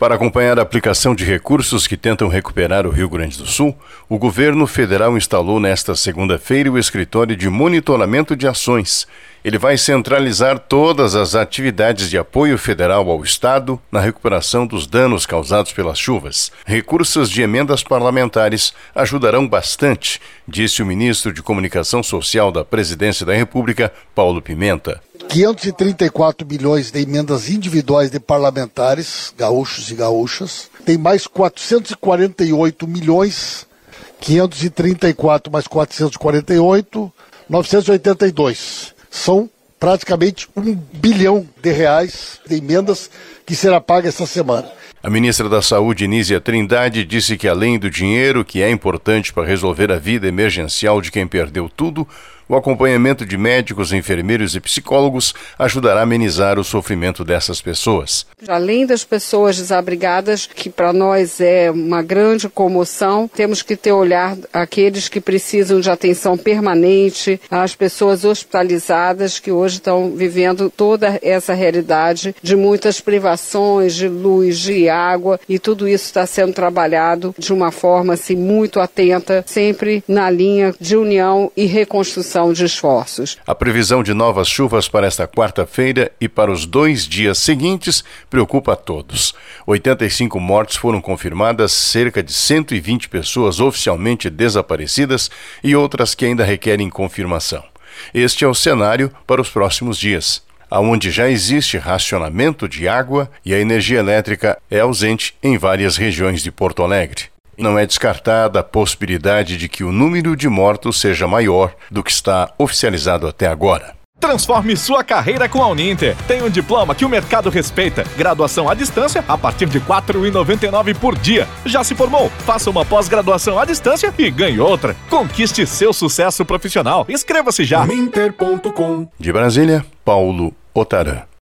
Para acompanhar a aplicação de recursos que tentam recuperar o Rio Grande do Sul, o governo federal instalou nesta segunda-feira o escritório de monitoramento de ações. Ele vai centralizar todas as atividades de apoio federal ao Estado na recuperação dos danos causados pelas chuvas. Recursos de emendas parlamentares ajudarão bastante, disse o ministro de Comunicação Social da Presidência da República, Paulo Pimenta. 534 milhões de emendas individuais de parlamentares, gaúchos e gaúchas. Tem mais 448 milhões, 534 mais 448, 982. São praticamente R$1 bilhão de emendas que será paga essa semana. A ministra da Saúde, Nízia Trindade, disse que além do dinheiro, que é importante para resolver a vida emergencial de quem perdeu tudo, o acompanhamento de médicos, enfermeiros e psicólogos ajudará a amenizar o sofrimento dessas pessoas. Além das pessoas desabrigadas, que para nós é uma grande comoção, temos que ter olhar aqueles que precisam de atenção permanente, as pessoas hospitalizadas que hoje estão vivendo toda essa realidade de muitas privações de luz, de água, e tudo isso está sendo trabalhado de uma forma assim, muito atenta, sempre na linha de união e reconstrução de esforços. A previsão de novas chuvas para esta quarta-feira e para os 2 dias seguintes preocupa a todos. 85 mortes foram confirmadas, cerca de 120 pessoas oficialmente desaparecidas e outras que ainda requerem confirmação. Este é o cenário para os próximos dias, onde já existe racionamento de água e a energia elétrica é ausente em várias regiões de Porto Alegre. Não é descartada a possibilidade de que o número de mortos seja maior do que está oficializado até agora. Transforme sua carreira com a Uninter. Tem um diploma que o mercado respeita. Graduação à distância a partir de R$ 4,99 por dia. Já se formou? Faça uma pós-graduação à distância e ganhe outra. Conquiste seu sucesso profissional. Inscreva-se já. Uninter.com. De Brasília, Paulo Otarã.